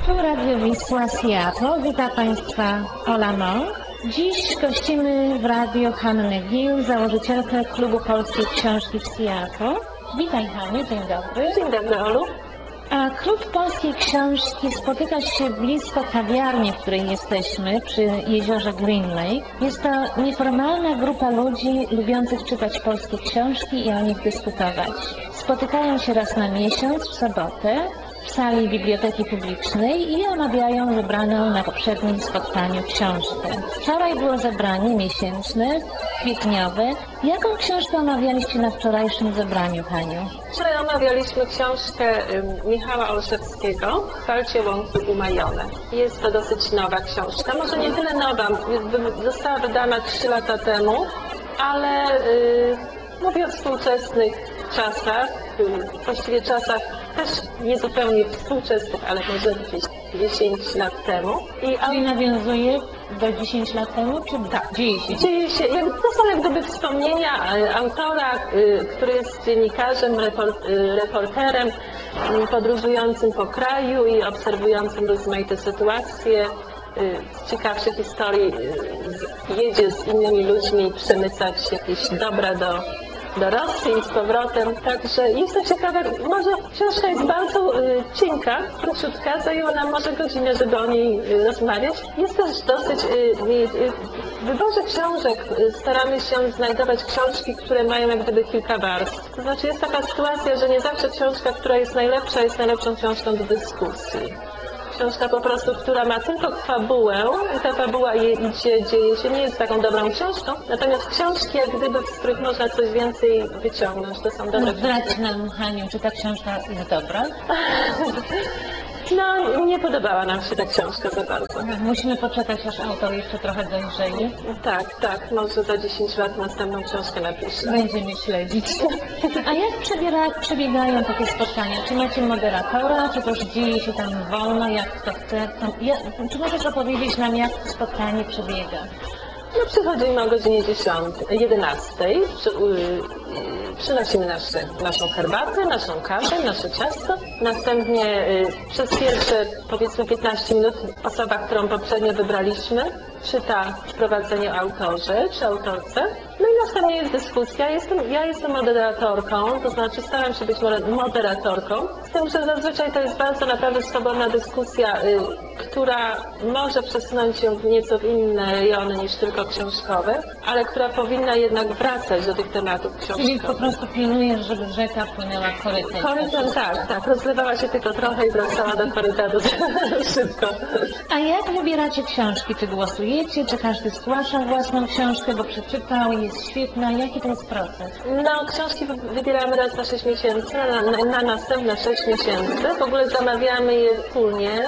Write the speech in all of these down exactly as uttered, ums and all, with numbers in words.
Tu Radio Wisła Seattle. Witam Państwa Ola Mąk. Dziś gościmy w radiu Hannę Gill, założycielkę Klubu Polskiej Książki w Seattle. Witaj Haniu, dzień dobry. Dzień dobry, Olu. A Klub Polskiej Książki spotyka się blisko kawiarni, w której jesteśmy, przy jeziorze Green Lake. Jest to nieformalna grupa ludzi lubiących czytać polskie książki i o nich dyskutować. Spotykają się raz na miesiąc w sobotę w sali Biblioteki Publicznej i omawiają wybraną na poprzednim spotkaniu książkę. Wczoraj było zebranie miesięczne, kwietniowe. Jaką książkę omawialiście na wczorajszym zebraniu, Haniu? Wczoraj omawialiśmy książkę Michała Olszewskiego „Chwalcie łąki umajone”. Jest to dosyć nowa książka, może nie tyle nowa, została wydana trzy lata temu, ale yy, mówię o współczesnych czasach, yy, właściwie czasach też niezupełnie współczesnych, ale może gdzieś dziesięć lat temu. I Czyli nawiązuje do dziesięć lat temu, czy tak, dzieje się? Dzieje się. To są jak gdyby wspomnienia autora, który jest dziennikarzem, reporterem, podróżującym po kraju i obserwującym rozmaite sytuacje. Z ciekawszych historii jedzie z innymi ludźmi przemycać jakieś dobra do do Rosji i z powrotem. Także jestem ciekawa, może książka jest bardzo y, cienka, króciutka, zajęło nam może godzinę, żeby o niej y, rozmawiać. Jest też dosyć, y, y, w wyborze książek y, staramy się znajdować książki, które mają jak gdyby kilka warstw. To znaczy jest taka sytuacja, że nie zawsze książka, która jest najlepsza, jest najlepszą książką do dyskusji. Książka po prostu, która ma tylko fabułę i ta fabuła je, idzie, dzieje się, nie jest taką dobrą książką. Natomiast książki, jak gdyby, z których można coś więcej wyciągnąć, to są dobre no, książki. Zdradź nam, Haniu, czy ta książka jest dobra? No, nie podobała nam się ta książka za bardzo. Musimy poczekać, aż autor jeszcze trochę dojrzeje. Tak, tak, może za dziesięć lat następną książkę napiszę. Będziemy śledzić. A jak przebiera, przebiegają takie spotkania? Czy macie moderatora, czy też dzieje się tam wolno, jak kto chce? Ja, czy możesz opowiedzieć nam, jak to spotkanie przebiega? No, przychodzimy o godzinie jedenastej, przy, yy, przynosimy nasze, naszą herbatę, naszą kawę, nasze ciasto. Następnie yy, przez pierwsze, powiedzmy piętnaście minut osoba, którą poprzednio wybraliśmy, czyta wprowadzenie o autorze czy autorce. No i następnie jest dyskusja. Jestem, ja jestem moderatorką, to znaczy staram się być moderatorką, z tym, że zazwyczaj to jest bardzo naprawdę swobodna dyskusja, yy, która może przesunąć się nieco w inne rejony niż tylko książkowe, ale która powinna jednak wracać do tych tematów książkowych. Czyli po prostu pilnujesz, żeby rzeka płynęła korytem. Korytem, tak, tak. Rozlewała się tylko trochę i wracała do korytarza szybko. A jak wybieracie książki? Czy głosujecie? Czy każdy zgłasza własną książkę, bo przeczytał i jest świetna? Jaki to jest proces? No, książki wybieramy raz na sześć miesięcy, na, na, na następne sześć miesięcy. W ogóle zamawiamy je wspólnie.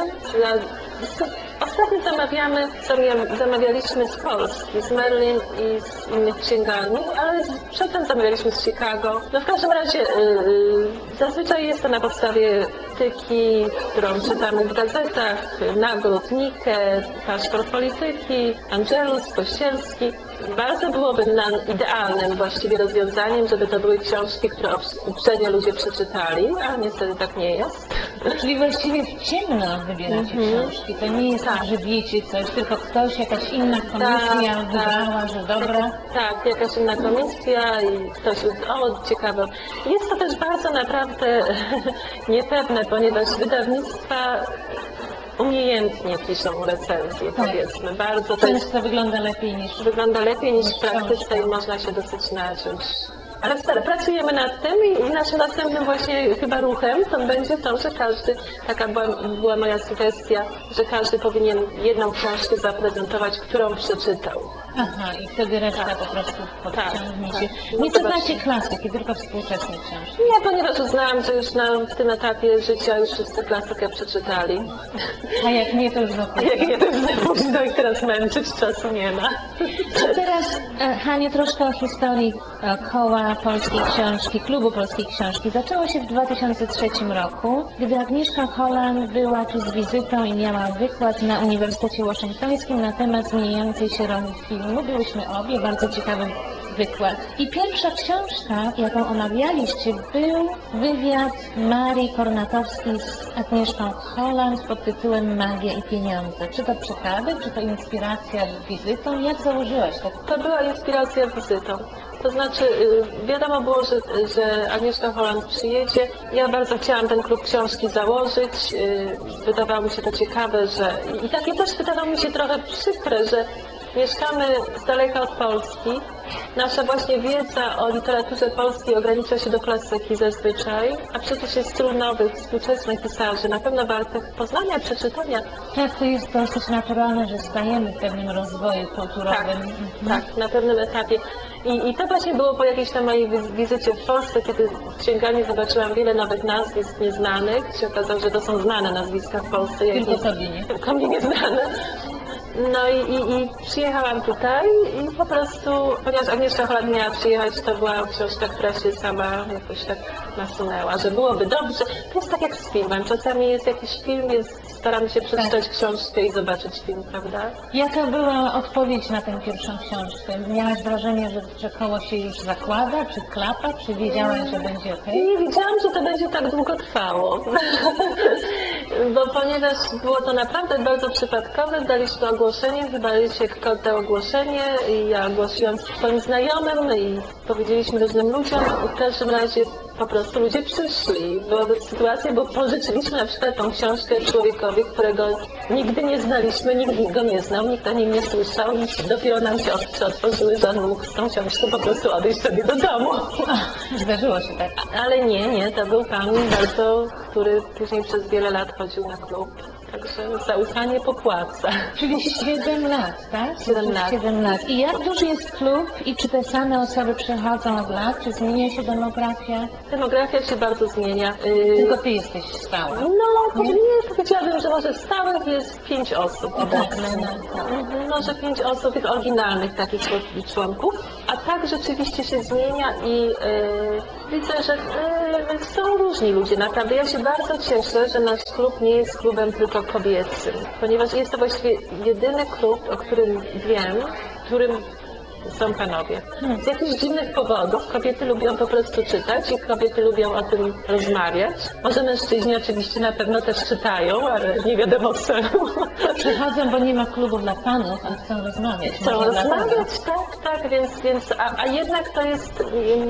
Ostatnio zamawiamy, zamawialiśmy z Polski, z Merlin i z innych księgarni, ale przedtem zamawialiśmy z Chicago. No w każdym razie yy, zazwyczaj jest to na podstawie tyki, którą czytamy w gazetach, Nagród, Nike, Paszport Polityki, Angelus, Kościelski. Bardzo byłoby nam idealnym właściwie rozwiązaniem, żeby to były książki, które uprzednio ludzie przeczytali, a niestety tak nie jest. Czyli właściwie w ciemno wybieracie mm-hmm. książki. To nie jest tak, że wiecie coś, tylko ktoś, jakaś inna komisja tak, wybrała, tak, że dobra. Tak, jakaś inna komisja i ktoś, o ciekawe. Jest to też bardzo naprawdę niepewne, ponieważ wydawnictwa umiejętnie piszą recenzje, tak, powiedzmy. Bardzo często też wygląda lepiej niż wygląda lepiej niż w praktyce i można się dosyć naciąć. Ale stale, pracujemy nad tym i naszym następnym właśnie chyba ruchem to będzie to, że każdy, taka była, była moja sugestia, że każdy powinien jedną książkę zaprezentować, którą przeczytał. Aha, i wtedy reszta tak, po prostu podciągnie się. Tak, nie czytacie klasyki, tylko współczesne książki. Nie, ponieważ uznałam, że już na, w tym etapie życia już wszyscy klasykę przeczytali. A jak nie, to już za późno. A jak nie, to już za późno i teraz męczyć czasu nie ma. A teraz, Haniu, troszkę o historii Koła Polskiej Książki, Klubu Polskiej Książki. Zaczęło się w dwa tysiące trzecim roku, gdy Agnieszka Holland była tu z wizytą i miała wykład na Uniwersytecie Waszyngtońskim na temat zmieniającej się roli filmu. Byłyśmy obie, bardzo ciekawy wykład. I pierwsza książka, jaką omawialiście, był wywiad Marii Kornatowskiej z Agnieszką Holland pod tytułem Magia i pieniądze. Czy to przypadek, czy to inspiracja wizytą? Jak założyłaś tak? To była inspiracja wizytą. To znaczy, y, wiadomo było, że, że Agnieszka Holland przyjedzie. Ja bardzo chciałam ten klub książki założyć. Y, Wydawało mi się to ciekawe, że i takie też wydawało mi się trochę przykre, że mieszkamy z daleka od Polski. Nasza właśnie wiedza o literaturze polskiej ogranicza się do klasyki zazwyczaj, a przecież jest tylu nowych, współczesnych pisarzy, na pewno wartych poznania, przeczytania. Tak, to jest dosyć naturalne, że stajemy w pewnym rozwoju kulturowym. Tak, tak, na pewnym etapie. I, I to właśnie było po jakiejś tam mojej wiz- wizycie w Polsce, kiedy w księgarni zobaczyłam wiele nowych nazwisk nieznanych. Się okazało, że to są znane nazwiska w Polsce. Ja ich Tylko sobie nie. Tylko mnie nieznane. No i, i, i przyjechałam tutaj i po prostu, ponieważ Agnieszka Holland miała przyjechać, to była książka, która się sama jakoś tak nasunęła, że byłoby dobrze. To jest tak jak z filmem. Czasami jest jakiś film, więc staramy się przeczytać książkę i zobaczyć film, prawda? Jaka była odpowiedź na tę pierwszą książkę? Miałaś wrażenie, że, że koło się już zakłada, czy klapa, czy wiedziałaś, że będzie okej? Nie wiedziałam, że to będzie tak długo trwało, bo ponieważ było to naprawdę bardzo przypadkowe, daliśmy ogłoszenie, chyba Rysiek Kot dał ogłoszenie i ja ogłosiłam swoim znajomym i powiedzieliśmy różnym ludziom. W każdym razie po prostu ludzie przyszli. Była sytuacja, bo pożyczyliśmy na przykład tą książkę człowiekowi, którego nigdy nie znaliśmy, nikt go nie znał, nikt o nim nie słyszał i dopiero nam się oczy otworzyły, że on mógł z tą książką po prostu odejść sobie do domu. Zdarzyło się tak. Ale nie, nie, to był pan bardzo, który później przez wiele lat chodził na klub. Także zaufanie popłaca. Czyli siedem lat, tak? Siedem lat. Siedem lat. I jak duży jest klub? I czy te same osoby przychodzą od lat? Czy zmienia się demografia? Demografia się bardzo zmienia. Yy, Tylko ty jesteś stała. No, nie? nie, powiedziałabym, że może stałych jest pięć osób Tak, obecnie. no, no, tak. Mhm, Może pięć osób, tych oryginalnych takich członków. A tak rzeczywiście się zmienia i yy, widzę, że yy, są różni ludzie. Naprawdę ja się bardzo cieszę, że nasz klub nie jest klubem tylko kobiecym, ponieważ jest to właściwie jedyny klub, o którym wiem, w którym są panowie. Z jakichś dziwnych powodów kobiety lubią po prostu czytać i kobiety lubią o tym rozmawiać. Może mężczyźni oczywiście na pewno też czytają, ale nie wiadomo co. Przychodzą, bo nie ma klubu dla panów, a chcą rozmawiać. Chcą Może dlatego. rozmawiać, tak, tak, więc, więc a, a jednak to jest,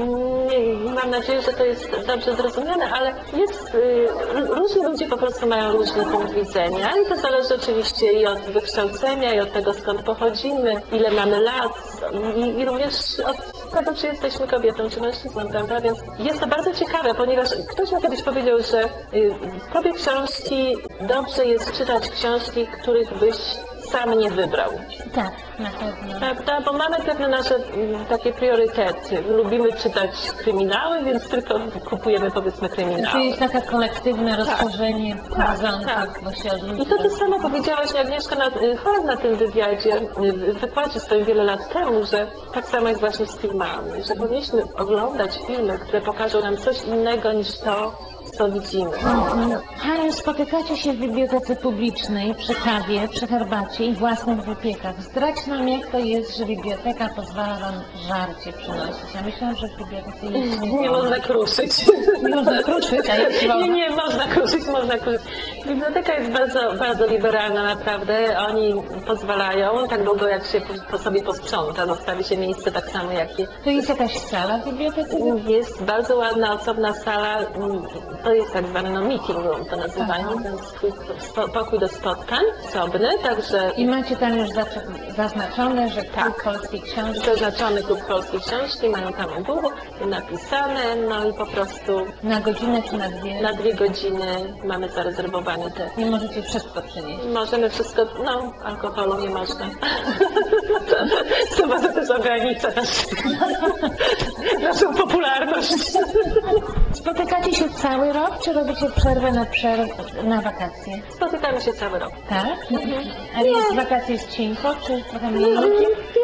nie, mam nadzieję, że to jest dobrze zrozumiane, ale jest, y, różni ludzie po prostu mają różny punkt widzenia i to zależy oczywiście i od wykształcenia, i od tego skąd pochodzimy, ile mamy lat i, i również od tego, czy jesteśmy kobietą, czy mężczyzną, prawda, więc jest to bardzo ciekawe, ponieważ ktoś mi kiedyś powiedział, że y, w klubie książki dobrze jest czytać książki, których byś sam nie wybrał. Tak, na pewno. Prawda? Bo mamy pewne nasze mm, takie priorytety. Lubimy czytać kryminały, więc tylko kupujemy powiedzmy To kryminały. jest takie kolektywne rozszerzenie horyzontu, tak. bo się od ludzi I to ty roz- samo powiedziałaś, Agnieszka, na, y, Holland na tym wywiadzie, y, w wykładzie swoim wiele lat temu, że tak samo jest właśnie z filmami, że powinniśmy oglądać filmy, które pokażą nam coś innego niż to, co widzimy. Haniu, spotykacie się w bibliotece publicznej przy kawie, przy herbacie i własnych wypiekach. Zdradź nam, jak to jest, że biblioteka pozwala wam żarcie przynosić. Ja myślałam, że w bibliotece jeść nie, Nie wolno. można kruszyć. Nie można kruszyć, a jeść wolno. Nie, nie, można kruszyć, można kruszyć. Biblioteka jest bardzo, bardzo liberalna naprawdę. Oni pozwalają, tak długo jak się po, po sobie posprząta, zostawi się miejsce tak samo jak je. To jest jakaś sala w bibliotece? Jest bardzo ładna, osobna sala, to jest tak zwany no, meeting room, to nazywają, Aha. ten swój spo, pokój do spotkań, osobny, także I macie tam już zac- zaznaczone, że klub Tak. polskiej książki. zaznaczony klub polskiej książki, mają tam u góry napisane, no i po prostu Na godzinę czy na dwie? na dwie godziny mamy zarezerwowany te. Nie możecie wszystko przynieść. Możemy wszystko, no alkoholu nie można. To może też ogranicza nas, naszą popularność. Spotykacie się cały rok, czy robicie przerwę na, przerw- na wakacje? Spotykamy się cały rok. Tak? A jest wakacje z cienko, czy trochę mniej ludzi?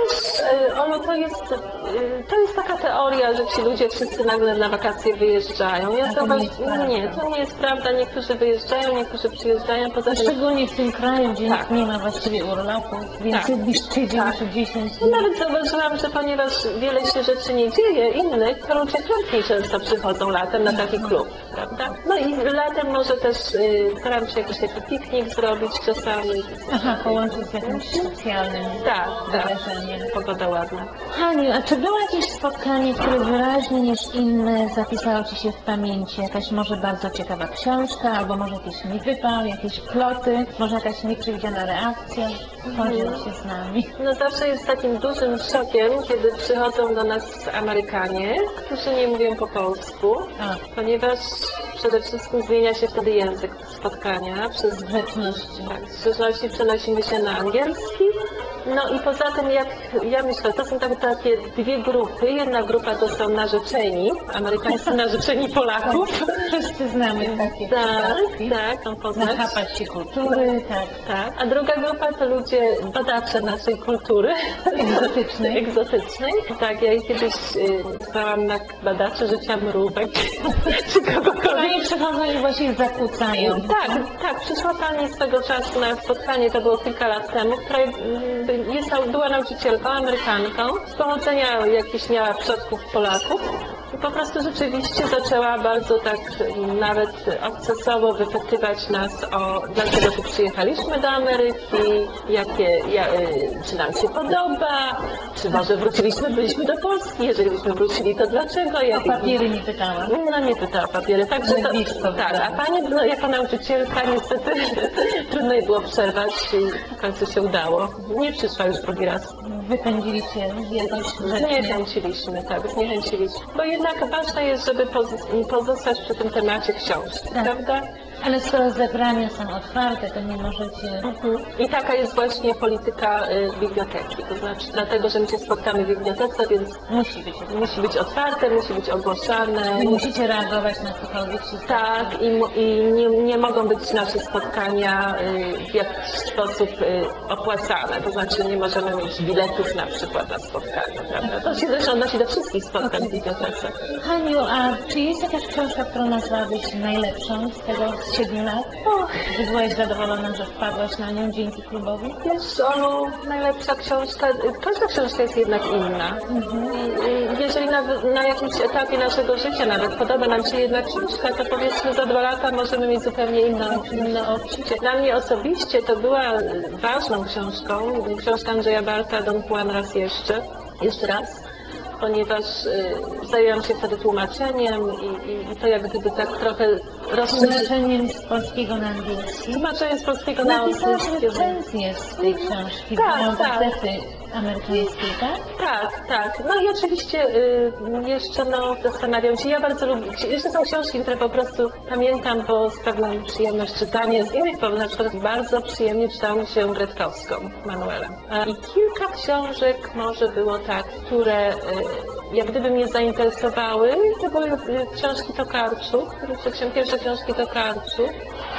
wiesz, y, Olu, to jest, y, to jest taka teoria, że ci ludzie wszyscy nagle na wakacje wyjeżdżają. Ja A to zauważ... nie jest prawda. nie, to nie jest prawda. Niektórzy wyjeżdżają, niektórzy przyjeżdżają. Poza tym... Szczególnie w tym kraju, gdzie Tak. nikt nie ma właściwie urlopu, więcej Tak. niż tydzień Tak. czy dziesięć Ja dni. nawet zauważyłam, że ponieważ wiele się rzeczy nie dzieje innych, to ludzie chętniej często przychodzą latem na taki klub, prawda? No i latem może też y, staram się jakiś taki piknik zrobić czasami. Aha, połączyć z jakimś specjalnym Tak, tak. wydarzeniem. Pogoda ładna. Haniu, a czy było jakieś spotkanie, które wyraźnie niż inne zapisało Ci się w pamięci? Jakaś może bardzo ciekawa książka, albo może jakiś niewypał, jakieś ploty, może jakaś nieprzewidziana reakcja? Podziel się z nami. No zawsze jest takim dużym szokiem, kiedy przychodzą do nas Amerykanie, którzy nie mówią po polsku, A, ponieważ przede wszystkim zmienia się wtedy język spotkania. Przez z grzeczności. Tak, z grzeczności przenosimy się na angielski. No i poza tym, jak ja myślę, to są tak, takie dwie grupy. Jedna grupa to są narzeczeni, amerykańscy narzeczeni Polaków. Wszyscy znamy takie Tak, przypadki. tak, są poznać. Nachapać się kultury, tak, Tak. A druga grupa to ludzie badacze naszej kultury. egzotycznej. Egzotycznej. Tak, ja kiedyś y, stałam na badacze życia mrówek, czy kogokolwiek. Oni przychodzą i właśnie zakłócają. Tak, tak. Przyszła pani swego czasu na spotkanie, to było kilka lat temu, która mm, jest, była nauczycielką, Amerykanką. Z pochodzenia jakiś miała przodków Polaków. I po prostu rzeczywiście zaczęła bardzo tak mm, nawet obcesowo wypytywać nas o dlaczego tu przyjechaliśmy do Ameryki, jakie, ja, y, czy nam się podoba, czy może wróciliśmy, byliśmy do Polski, jeżeli byśmy wrócili, to dlaczego? O Jakie- papiery nie pytałam. no nie pytała o papiery, także Ale to, blisko tak, wygląda. a pani no, jako nauczycielka niestety trudno jej było przerwać i w końcu się udało. Nie przyszła już drugi raz. Wypędziliście jakoś grzecznie. Zniechęciliśmy, tak, zniechęciliśmy. Bo jednak ważne jest, żeby poz- pozostać przy tym temacie książki, Tak. prawda? Ale skoro zebrania są otwarte, to nie możecie... I taka jest właśnie polityka y, biblioteki, to znaczy dlatego, że my się spotkamy w bibliotece, więc Musi być. musi być otwarte, musi być ogłaszane. Nie musicie reagować na cokolwiek się stanie. Tak, i, mu- i nie, nie mogą być nasze spotkania y, w jakiś sposób y, opłacane. To znaczy nie możemy mieć biletów na przykład na spotkania, prawda? To się zresztą odnosi do wszystkich spotkań w bibliotece. Haniu, a czy jest jakaś książka, którą nazwałabyś najlepszą z tego z siedmiu lat? Och, Czy byłaś zadowolona, że wpadłaś na nią dzięki klubowi? wiesz, Olu, najlepsza książka, y, każda książka jest jednak inna. I, i jeżeli na, na jakimś etapie naszego życia nawet podoba nam się jedna książka, to powiedzmy za dwa lata możemy mieć zupełnie inne, inne odczucie. Dla mnie osobiście to była ważną książką, książka Andrzeja Barta, Don Juan raz jeszcze, jeszcze raz, ponieważ y, zajęłam się wtedy tłumaczeniem i, i, i to jak gdyby tak trochę rozszerzyć. Tłumaczeniem z polskiego na angielski. Tłumaczenie z polskiego na Napisałaś angielski. recenzję z tej książki, Tak, tak, tak. gazety amerykańskiej, tak? Tak, tak. No i oczywiście y, jeszcze no, zastanawiam się, ja bardzo lubię, jeszcze są książki, które po prostu pamiętam, bo z pewną przyjemność czytanie z innych powodów, na przykład bardzo przyjemnie czytało mi się Gretkowską, Manuelem. I kilka książek może było tak, które y, jak gdyby mnie zainteresowały, to były y, książki Tokarczuk, pierwsze książki Tokarczuk.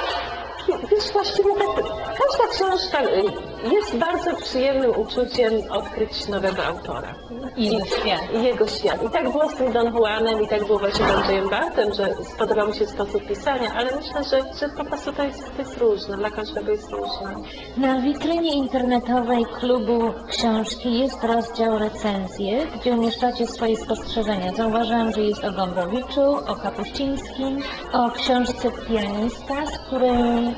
Wiesz, właściwie tak, każda książka y, jest bardzo przyjemnym uczuciem odkryć nowego autora. I jego świat. I jego świat. I tak było z tym Don Juanem, i tak było właśnie z Andrzejem Bartem, że spodobał mi się sposób pisania, ale myślę, że, że po prostu to jest, to jest różne, dla każdego jest różne. Na witrynie internetowej klubu książki jest rozdział recenzje, gdzie umieszczacie swoje spostrzeżenia. Zauważyłam, że jest o Gombrowiczu, o Kapuścińskim, o książce Pianista, z której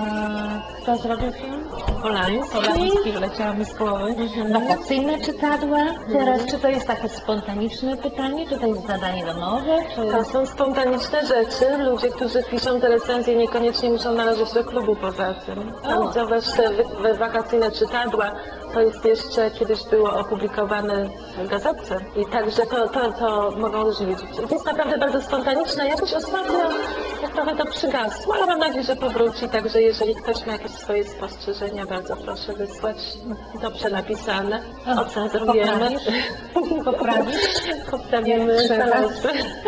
e, kto zrobił film? Polański. Polański, wleciała mi z głowy. Wakacyjne czytadła. Teraz czy to jest takie spontaniczne pytanie, czy to jest zadanie domowe, czy... To są spontaniczne rzeczy. Ludzie, którzy piszą te recenzje, niekoniecznie muszą należeć do klubu poza tym. Tam O. zobacz te wy- wy- wakacyjne czytadła. To jest jeszcze kiedyś było opublikowane w gazetce. I także to, to, to mogą różni ludzie. To jest naprawdę bardzo spontaniczne. Jakoś ostatnio, jak trochę to przygasło, ale mam nadzieję, że powróci, także jeżeli ktoś ma jakieś swoje spostrzeżenia, bardzo proszę wysłać. Dobrze napisane, O, ocenzurujemy. Poprawisz? Poprawisz? Poprawimy Jak trzeba. znalazły.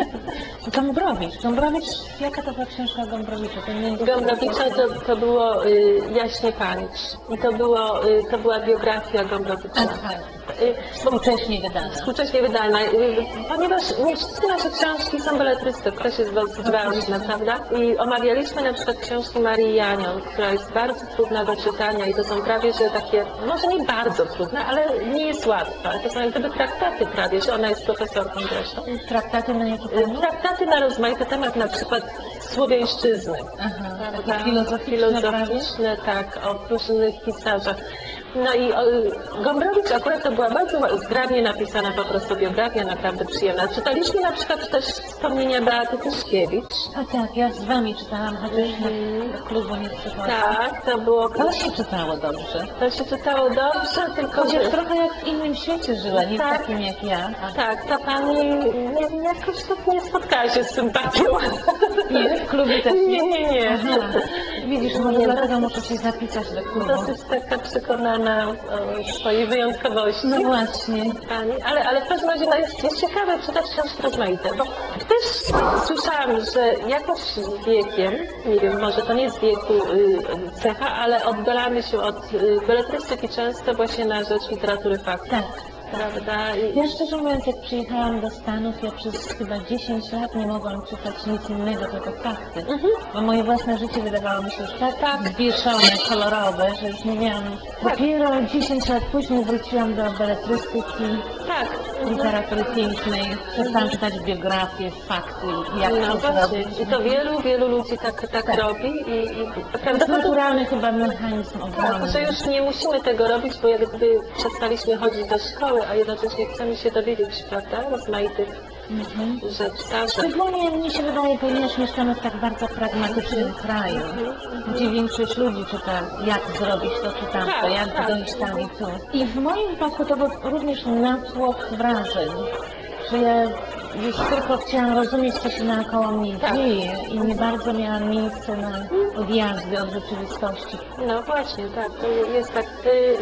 Gombrowicz. Gombrowicz, jaka to była książka o Gombrowiczu? To nie jest... Gombrowicza to, to było y, Jaśnie Panicz i to, było, y, to była biografia Gombrowicza. Aha, Y, współcześnie wydana. Współcześnie wydana, y, ponieważ nie wszystkie nasze książki są beletrystyką, to jest dosyć ważne, prawda? I omawialiśmy na przykład książki Marii Janion, która jest bardzo trudna do czytania i to są prawie, że takie, może nie bardzo trudne, ale nie jest łatwa. To są jak gdyby traktaty prawie, że ona jest profesorką zresztą. Traktaty na jaki temat? Traktaty na rozmaite tematy, na przykład słowiańszczyzny. Aha, Prawda? takie filozoficzne, Filozoficzne, tak, o różnych pisarzach. No i o, Gombrowicz akurat to była bardzo zgrabnie napisana po prostu biografia, naprawdę przyjemna. Czytaliśmy na przykład też wspomnienia Beaty Tyszkiewicz. A tak, ja z wami czytałam, chociaż na do klubu nie przychodzę. Tak, to było... To się czytało dobrze. To się czytało dobrze, tylko Chociaż że... trochę jak w innym świecie żyła, nie w Tak. takim jak ja. Tak, ta pani nie, jakoś tak nie spotkała się z sympatią. Nie? W klubie też Nie, nie, nie. Aha. Widzisz, może Nie, dlatego dosyć- muszę się zapisać do klubu. Dosyć taka przekonana o swojej wyjątkowości. No właśnie. Pani, ale, ale w każdym razie no jest, jest ciekawe czytać książki rozmaite, bo też słyszałam, że jakoś z wiekiem, nie wiem, może to nie jest wieku y, cecha, ale oddalamy się od y, beletrystyki często właśnie na rzecz literatury faktu. Tak. Prawda? I, Ja szczerze mówiąc, jak przyjechałam do Stanów, ja przez chyba dziesięć lat nie mogłam czytać nic innego, tylko fakty. Mhm. Bo moje własne życie wydawało mi się już tak, tak zwieszone, kolorowe, że już nie miałam... Tak. Dopiero dziesięć lat później wróciłam do beletrystyki, tak. literatury pięknej. Przestałam czytać biografie, fakty, jak No to właśnie. zrobić. I to wielu, wielu ludzi tak, tak, Tak. robi i, i To jest prawdopodobnie naturalny chyba mechanizm tak, obrony. że już nie musimy tego robić, bo jak gdyby przestaliśmy chodzić do szkoły, a jednocześnie chcemy się dowiedzieć, prawda, rozmaitych Mhm. rzeczy. Tak, że- Szczególnie mnie się wydaje, ponieważ mieszkamy w tak bardzo pragmatycznym kraju, gdzie większość ludzi czyta, jak zrobić to czy tamto, Tak, jak tak. dojść tam i tu. I w moim wypadku to był również natłok wrażeń, że ja już tylko chciałam rozumieć, co się naokoło mnie Tak. dzieje i nie bardzo miałam miejsca na odjazdy od rzeczywistości. No właśnie, tak, to jest tak. y,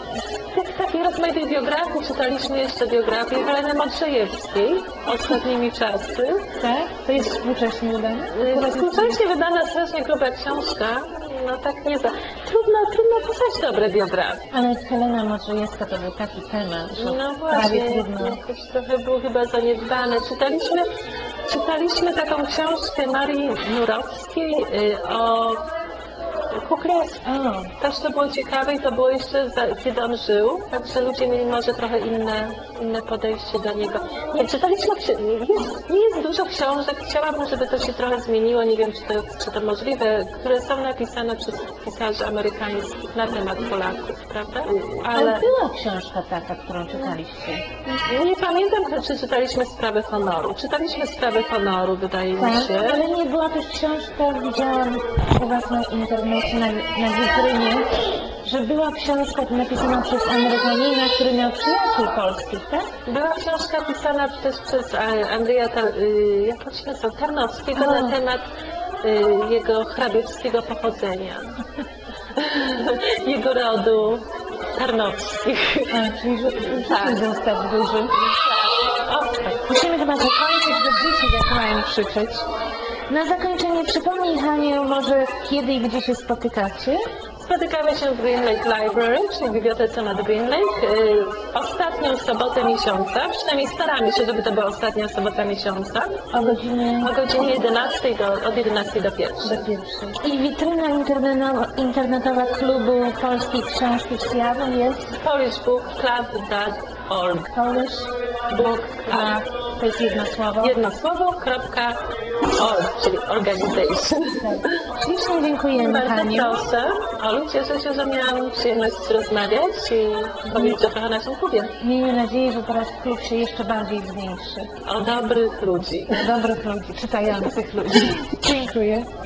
Z tych takich rozmaitych biografii czytaliśmy jeszcze biografię Heleny Modrzejewskiej, Ostatnimi czasy. Tak? To jest współcześnie wydane? Y, Współcześnie wydana strasznie gruba książka, no tak nie za... Trudno, trudno pisać dobre biografie. Ale Helena Modrzejewska to był taki temat, że No prawie właśnie, trudno. jakoś trochę było chyba zaniedbane. Czytaliśmy, czytaliśmy taką książkę Marii Nurowskiej y, o Kukrewskim. O, Też to było ciekawe i to było jeszcze za, kiedy on żył, także ludzie mieli może trochę inne, inne podejście do niego. Nie, czytaliśmy, ksi- jest, nie jest dużo książek, chciałabym, żeby to się trochę zmieniło, nie wiem, czy to, czy to możliwe, które są napisane przez pisarzy amerykańskich na temat Polaków, prawda? ale Ale była książka taka, którą czytaliście. nie pamiętam, czy czytaliśmy Sprawę Honoru. Czytaliśmy Sprawę Honoru, wydaje mi Tak, się. ale nie była też książka, widziałam u Was na internecie, na, na witrynie, że była książka napisana przez Amerykanina, który miał przyjaciół polskich, tak? Była książka pisana też przez e, Andrzeja, Ta- y, jak on się nazywał, Tarnowskiego A. na temat y, jego hrabiewskiego pochodzenia. Jego rodu tarnowskich. A, czyli że że Tak. ten zestaw duży. O, tak. Musimy chyba zakończyć, bo dzieci zaczynają krzyczeć. Na zakończenie przypomnij, Haniu, może kiedy i gdzie się spotykacie? Spotykamy się w Green Lake Library, czyli w bibliotece nad Green Lake, y, ostatnią sobotę miesiąca, przynajmniej staramy się, żeby to była ostatnia sobota miesiąca, O godzinie o godzinie jedenastej do, od jedenastej do pierwszej. do pierwszej. I witryna internetowa, internetowa klubu polskiej książki w Seattle jest polish book club dot org. Polish Book Club. To jest jedno słowo. Jedno słowo, kropka, org, czyli organization. Tak. Ślicznie dziękujemy, Bardzo Haniu. proszę. Olu, cieszę się, że miałam przyjemność rozmawiać i powiedzieć trochę o naszym klubie. Miejmy nadzieję, że teraz klub się jeszcze bardziej zwiększy. O dobrych ludzi. Dobrych ludzi, czytających ludzi. Dziękuję.